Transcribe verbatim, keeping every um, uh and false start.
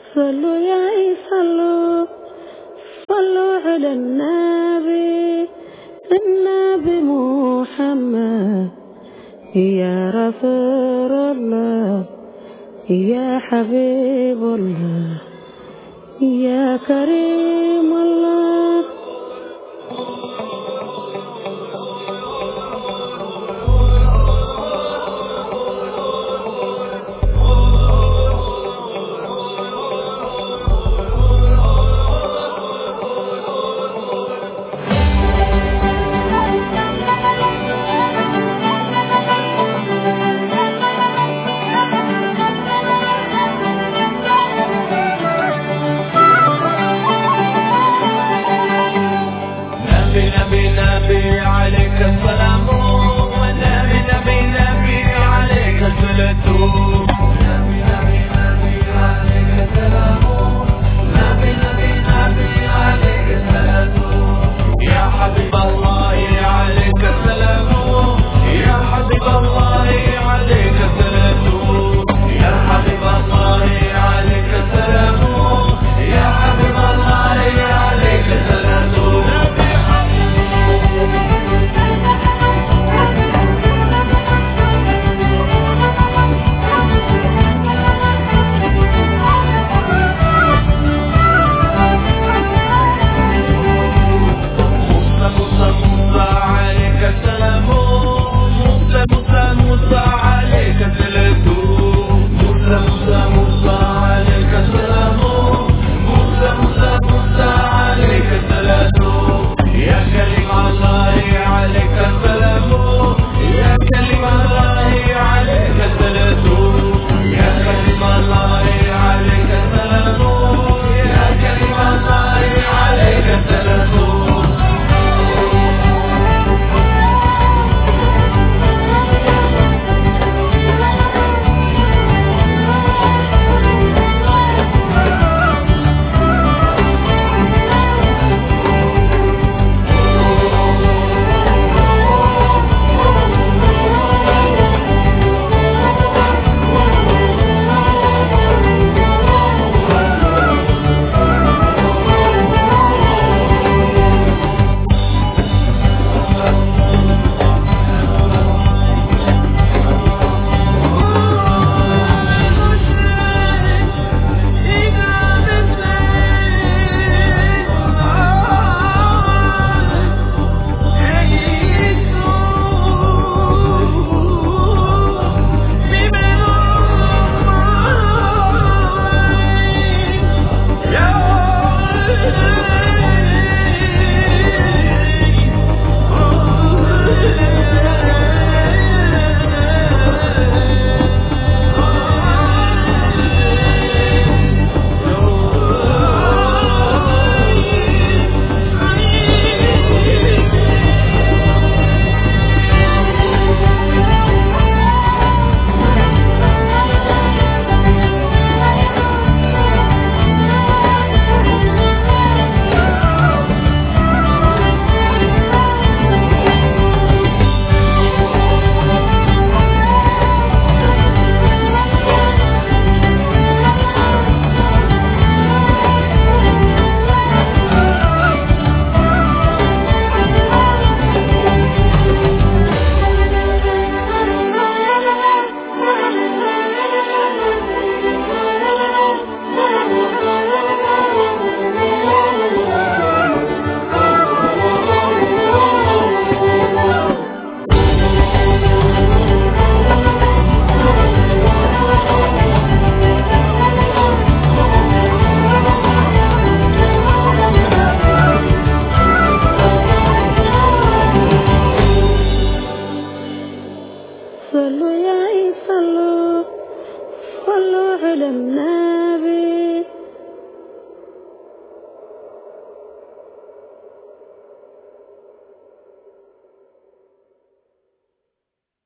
صلوا يا صلوا صلوا على النبي النبي محمد يا رسول الله يا حبيب الله يا كريم الله. نبي نبي عليك السلام ونبي نبي نبي عليك الصلاة. نبي نبي نبي عليك السلام نبي نبي نبي عليك الصلاة. يا حبيب الله عليك السلام يا حبيب الله عليك الصلاة. يا حبيب الله عليك السلام يا حبيب الله عليك الصلاة. صلوا يا صلوا صلوا على النبي